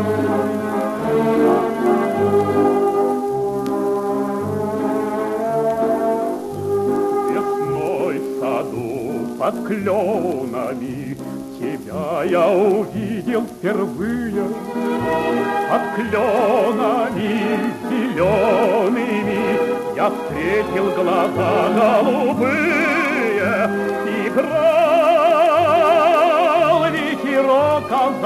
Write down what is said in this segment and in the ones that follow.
Весной в саду под кленами тебя я увидел впервые. Под кленами зелеными я встретил глаза голубые. Играл ветерок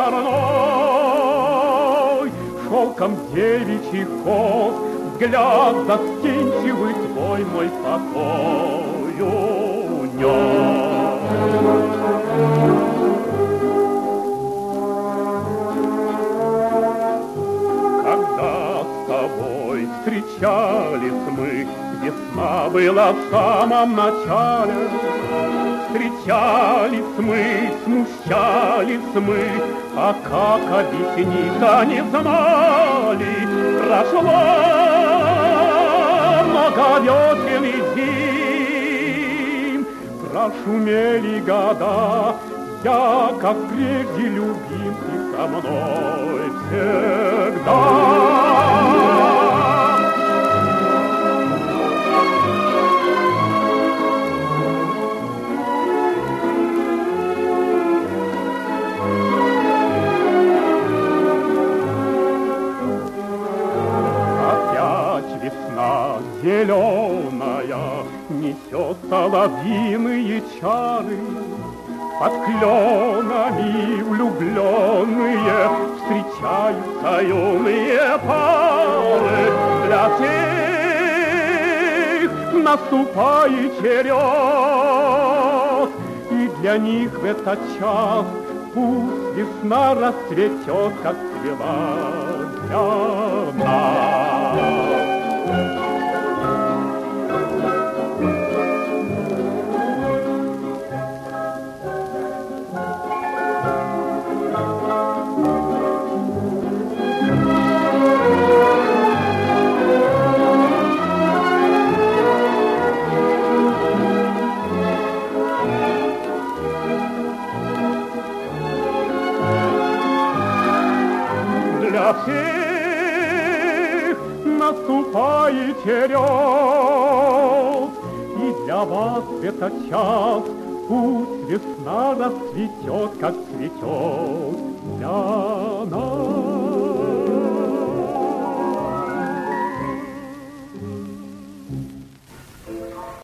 озорной, шелком девичьих кос, взгляд застенчивый твой мой покой унес. Когда с тобой встречались мы, весна была в самом начале. Встречались мы, смущались мы, а как объяснить-то не знали. Прошло много весен и зим, прошумели года, я, как прежде, любим, ты со мной всегда. Весна зеленая несет соловьиные чары. Под кленами влюбленные встречаются юные пары. Для всех наступает черед, и для них в этот час пусть весна расцветет, как цвела для нас. Для всех наступает черед, и для вас этот час пусть весна расцветет, как цветет для нас.